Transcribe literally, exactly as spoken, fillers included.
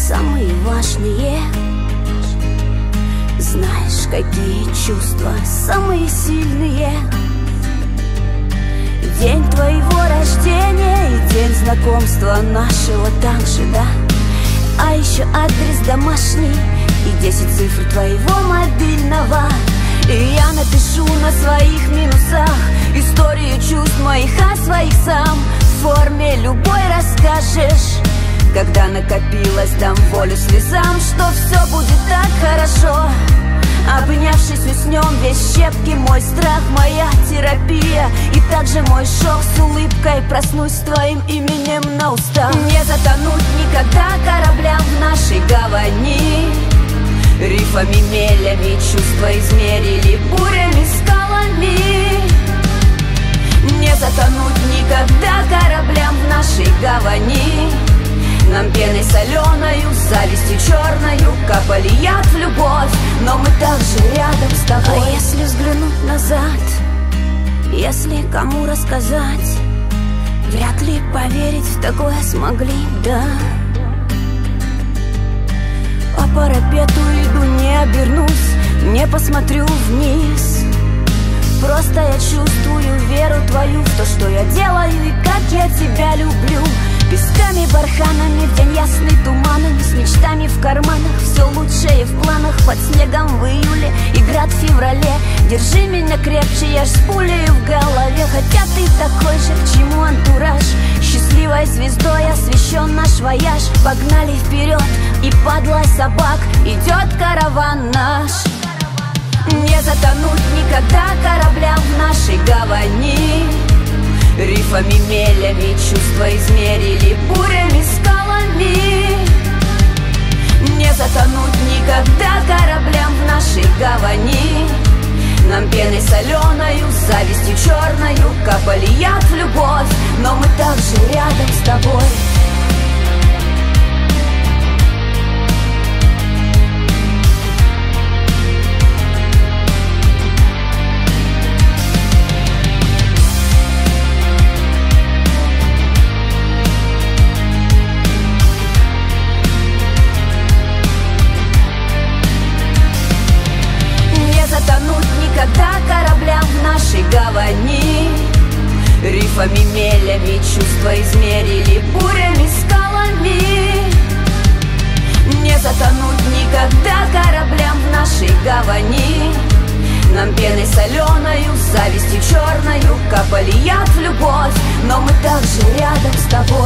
самые важные. Знаешь, какие чувства самые сильные? День твоего рождения и день знакомства нашего также, да. А еще адрес домашний и десять цифр твоего мобильного. И я напишу на своих минусах историю чувств моих о своих сам. В форме любой расскажешь, когда накопилось, дам волю слезам, что все будет так хорошо. Обнявшись, уснем весь щепки, мой страх, моя терапия. И также мой шок, с улыбкой проснусь с твоим именем на устах. Не затонуть никогда кораблям в нашей гавани. Рифами, мелями чувства измерили, бурями, скалами. Не затонуть никогда кораблям в нашей гавани. Нам пеной соленою, завистью черною капали яд в любовь, но мы также рядом с тобой. А если взглянуть назад, если кому рассказать, вряд ли поверить в такое смогли, да. По парапету иду, не обернусь, не посмотрю вниз. Просто я чувствую веру твою в то, что я делаю и как я тебя люблю. Песками, барханами, в день ясный, туманами, с мечтами в карманах, все лучшее в планах. Под снегом в июле и град в феврале. Держи меня крепче, я ж с пулей в голове. Хотя ты такой же, к чему антураж? Счастливой звездой освещен наш вояж. Погнали вперед, и подлой собак идет караван наш. Не затонуть никогда кораблям в нашей гавани. Рифами, мелями чувства измерили, бурями, скалами. Не затонуть никогда кораблям в нашей гавани. Нам пеной соленою, завистью черною капали яд в любовь, но мы также рядом с тобой. Никогда кораблям в нашей гавани. Рифами, мелями чувства измерили, бурями, скалами. Не затонуть никогда кораблям в нашей гавани. Нам пеной соленою, завистью черною капали яд в любовь, но мы также рядом с тобой.